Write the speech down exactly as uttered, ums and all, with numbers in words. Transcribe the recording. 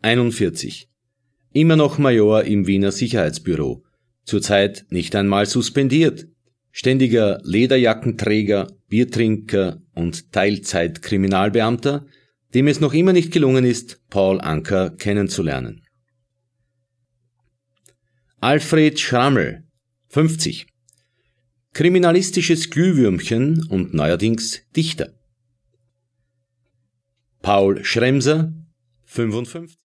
einundvierzig. Immer noch Major im Wiener Sicherheitsbüro. Zurzeit nicht einmal suspendiert. Ständiger Lederjackenträger, Biertrinker und Teilzeitkriminalbeamter, dem es noch immer nicht gelungen ist, Paul Anka kennenzulernen. Alfred Schrammel, fünfzig. Kriminalistisches Glühwürmchen und neuerdings Dichter. Paul Schremser, fünfundfünfzig.